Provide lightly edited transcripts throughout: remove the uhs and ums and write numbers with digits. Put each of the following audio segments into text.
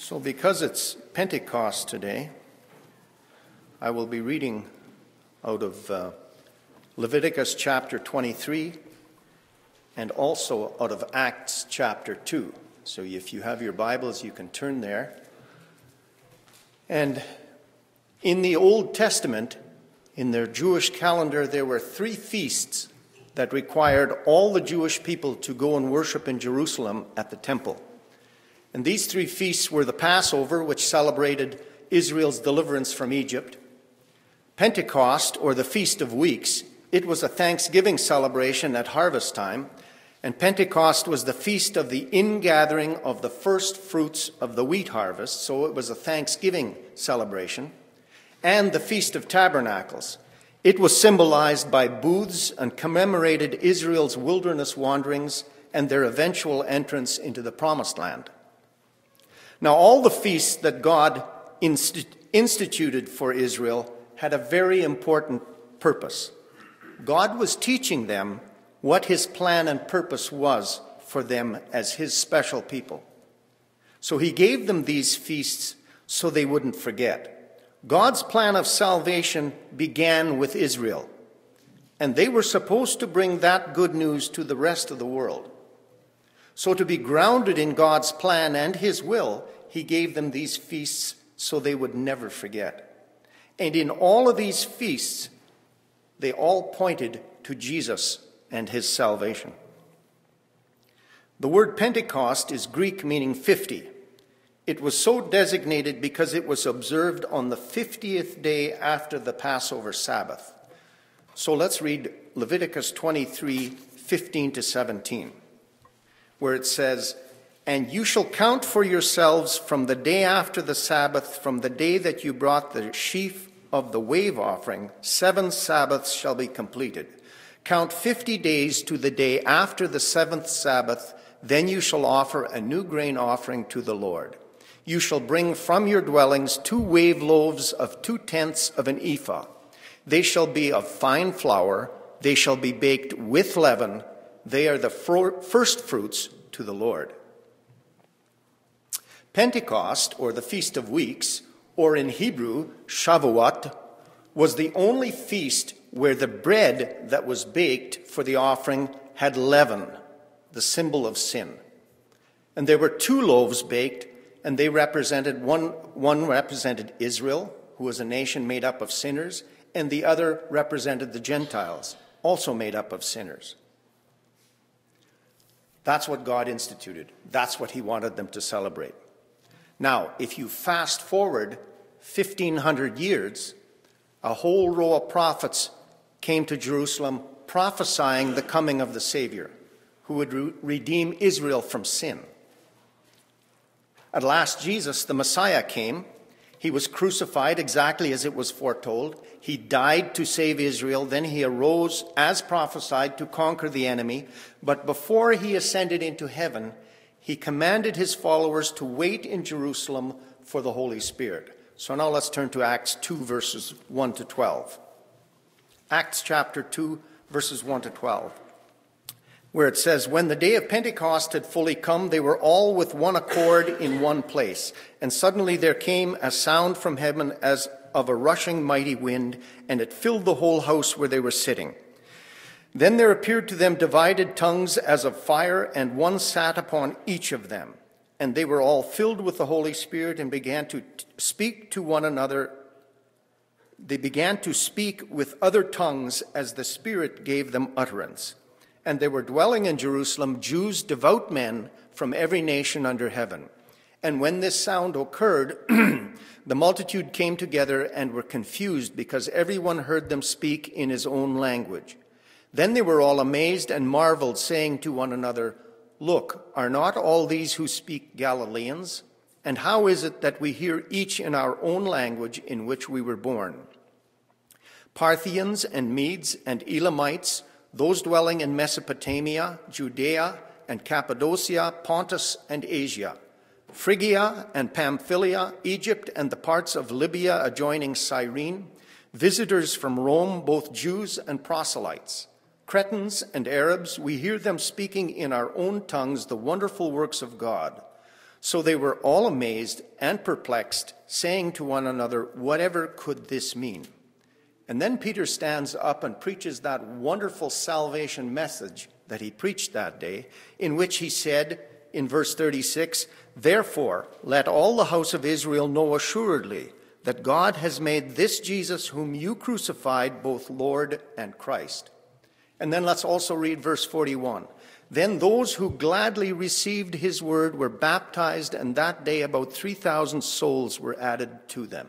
So because it's Pentecost today, I will be reading out of Leviticus chapter 23 and also out of Acts chapter 2. So if you have your Bibles, you can turn there. And in the Old Testament, in their Jewish calendar, there were 3 feasts that required all the Jewish people to go and worship in Jerusalem at the temple. And these 3 feasts were the Passover, which celebrated Israel's deliverance from Egypt; Pentecost, or the Feast of Weeks. It was a Thanksgiving celebration at harvest time, and Pentecost was the feast of the ingathering of the first fruits of the wheat harvest, so it was a Thanksgiving celebration; and the Feast of Tabernacles. It was symbolized by booths and commemorated Israel's wilderness wanderings and their eventual entrance into the Promised Land. Now, all the feasts that God instituted for Israel had a very important purpose. God was teaching them what his plan and purpose was for them as his special people. So he gave them these feasts so they wouldn't forget. God's plan of salvation began with Israel, and they were supposed to bring that good news to the rest of the world. So to be grounded in God's plan and his will, he gave them these feasts so they would never forget. And in all of these feasts, they all pointed to Jesus and his salvation. The word Pentecost is Greek meaning 50. It was so designated because it was observed on the 50th day after the Passover Sabbath. So let's read Leviticus 23, 15 to 17, where it says, "And you shall count for yourselves from the day after the Sabbath, from the day that you brought the sheaf of the wave offering, 7 Sabbaths shall be completed. Count 50 days to the day after the 7th Sabbath, then you shall offer a new grain offering to the Lord. You shall bring from your dwellings 2 wave loaves of 2/10 of an ephah. They shall be of fine flour. They shall be baked with leaven. They are the first fruits to the Lord." Pentecost, or the Feast of Weeks, or in Hebrew, Shavuot, was the only feast where the bread that was baked for the offering had leaven, the symbol of sin. And there were 2 loaves baked, and they represented one represented Israel, who was a nation made up of sinners, and the other represented the Gentiles, also made up of sinners. That's what God instituted. That's what he wanted them to celebrate. Now, if you fast forward 1,500 years, a whole row of prophets came to Jerusalem prophesying the coming of the Savior, who would redeem Israel from sin. At last, Jesus, the Messiah, came. He was crucified exactly as it was foretold. He died to save Israel. Then he arose as prophesied to conquer the enemy. But before he ascended into heaven, he commanded his followers to wait in Jerusalem for the Holy Spirit. So now let's turn to Acts 2, verses 1 to 12. Acts chapter 2, verses 1 to 12, where it says, "When the day of Pentecost had fully come, they were all with one accord in one place. And suddenly there came a sound from heaven as of a rushing mighty wind, and it filled the whole house where they were sitting. Then there appeared to them divided tongues as of fire, and one sat upon each of them. And they were all filled with the Holy Spirit and began to speak to one another. They began to speak with other tongues as the Spirit gave them utterance. And there were dwelling in Jerusalem Jews, devout men from every nation under heaven. And when this sound occurred, the multitude came together and were confused because everyone heard them speak in his own language. Then they were all amazed and marveled, saying to one another, 'Look, are not all these who speak Galileans? And how is it that we hear each in our own language in which we were born?' Parthians and Medes and Elamites, those dwelling in Mesopotamia, Judea and Cappadocia, Pontus and Asia, Phrygia and Pamphylia, Egypt and the parts of Libya adjoining Cyrene, visitors from Rome, both Jews and proselytes, Cretans and Arabs, we hear them speaking in our own tongues the wonderful works of God. So they were all amazed and perplexed, saying to one another, "Whatever could this mean?" And then Peter stands up and preaches that wonderful salvation message that he preached that day, in which he said in verse 36, "Therefore, let all the house of Israel know assuredly that God has made this Jesus whom you crucified both Lord and Christ." And then let's also read verse 41. "Then those who gladly received his word were baptized, and that day about 3,000 souls were added to them."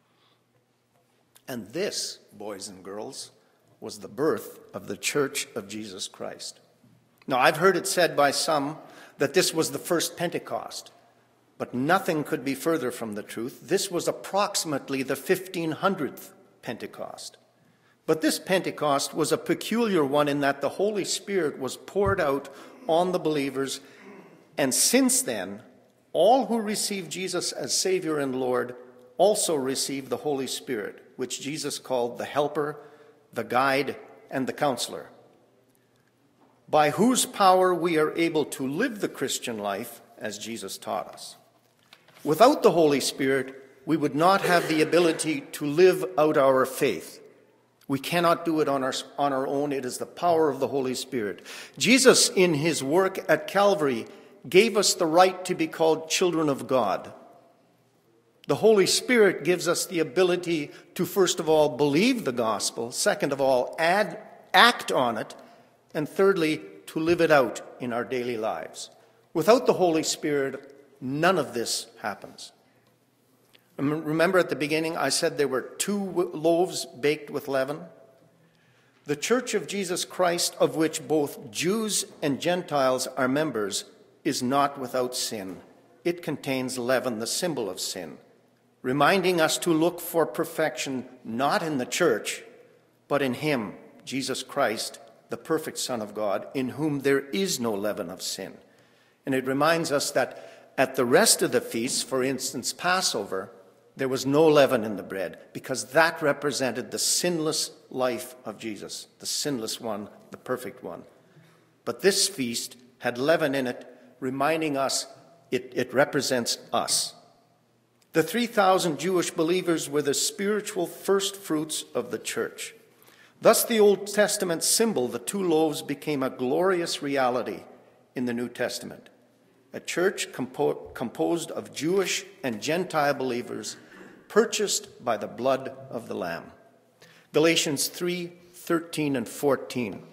And this, boys and girls, was the birth of the Church of Jesus Christ. Now, I've heard it said by some that this was the first Pentecost, but nothing could be further from the truth. This was approximately the 1500th Pentecost. But this Pentecost was a peculiar one in that the Holy Spirit was poured out on the believers, and since then, all who received Jesus as Savior and Lord also received the Holy Spirit, which Jesus called the Helper, the Guide, and the Counselor, by whose power we are able to live the Christian life as Jesus taught us. Without the Holy Spirit, we would not have the ability to live out our faith. We cannot do it on our own. It is the power of the Holy Spirit. Jesus, in his work at Calvary, gave us the right to be called children of God. The Holy Spirit gives us the ability to, first of all, believe the gospel, second of all, act on it, and thirdly, to live it out in our daily lives. Without the Holy Spirit, none of this happens. Remember at the beginning I said there were 2 loaves baked with leaven? The Church of Jesus Christ, of which both Jews and Gentiles are members, is not without sin. It contains leaven, the symbol of sin, reminding us to look for perfection not in the church, but in him, Jesus Christ, the perfect Son of God, in whom there is no leaven of sin. And it reminds us that at the rest of the feasts, for instance, Passover, there was no leaven in the bread, because that represented the sinless life of Jesus, the sinless one, the perfect one. But this feast had leaven in it, reminding us it represents us. The 3,000 Jewish believers were the spiritual first fruits of the church. Thus the Old Testament symbol, the 2 loaves, became a glorious reality in the New Testament. A church composed of Jewish and Gentile believers, purchased by the blood of the Lamb. Galatians 3:13 and 14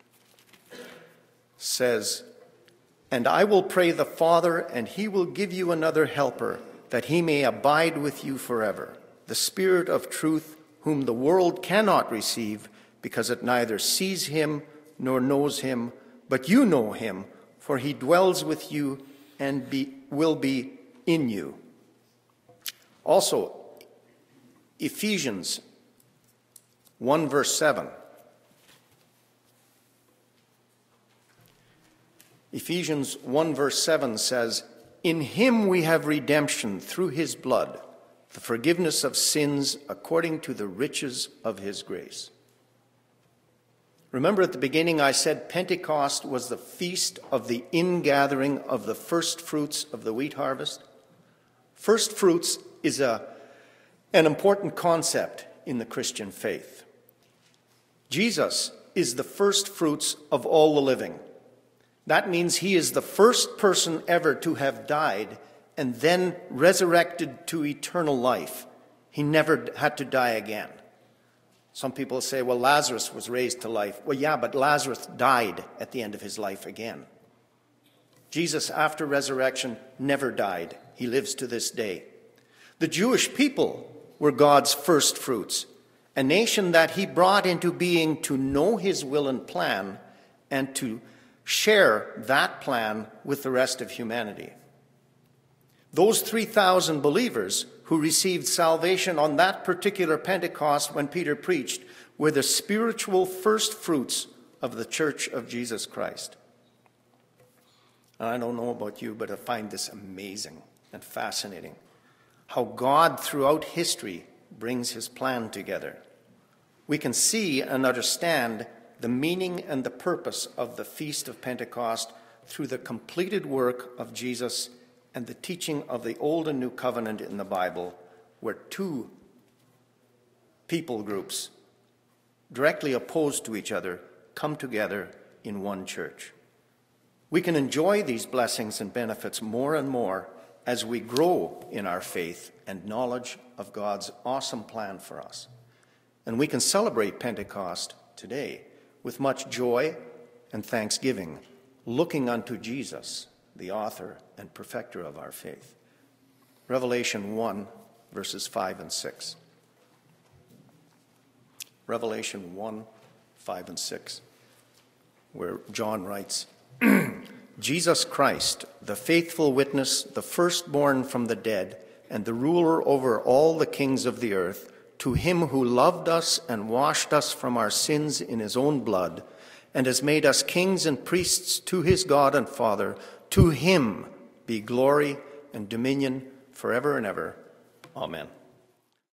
says, "And I will pray the Father, and he will give you another helper, that he may abide with you forever, the Spirit of truth, whom the world cannot receive, because it neither sees him nor knows him, but you know him, for he dwells with you and will be in you." Also, Ephesians 1 verse 7. Ephesians 1 verse 7 says, "In him we have redemption through his blood, the forgiveness of sins according to the riches of his grace." Remember at the beginning I said Pentecost was the feast of the ingathering of the first fruits of the wheat harvest? First fruits is an important concept in the Christian faith. Jesus is the first fruits of all the living. That means he is the first person ever to have died and then resurrected to eternal life. He never had to die again. Some people say, well, Lazarus was raised to life. Well, yeah, but Lazarus died at the end of his life again. Jesus, after resurrection, never died. He lives to this day. The Jewish people were God's first fruits, a nation that he brought into being to know his will and plan and to share that plan with the rest of humanity. Those 3,000 believers who received salvation on that particular Pentecost when Peter preached were the spiritual first fruits of the Church of Jesus Christ. I don't know about you, but I find this amazing and fascinating, how God throughout history brings his plan together. We can see and understand the meaning and the purpose of the Feast of Pentecost through the completed work of Jesus and the teaching of the Old and New Covenant in the Bible, where two people groups directly opposed to each other come together in one church. We can enjoy these blessings and benefits more and more as we grow in our faith and knowledge of God's awesome plan for us. And we can celebrate Pentecost today with much joy and thanksgiving, looking unto Jesus, the author and perfecter of our faith. Revelation 1, verses 5 and 6. Revelation 1, 5 and 6, where John writes, Jesus Christ, the faithful witness, the firstborn from the dead, and the ruler over all the kings of the earth, to him who loved us and washed us from our sins in his own blood, and has made us kings and priests to his God and Father, to him be glory and dominion forever and ever. Amen.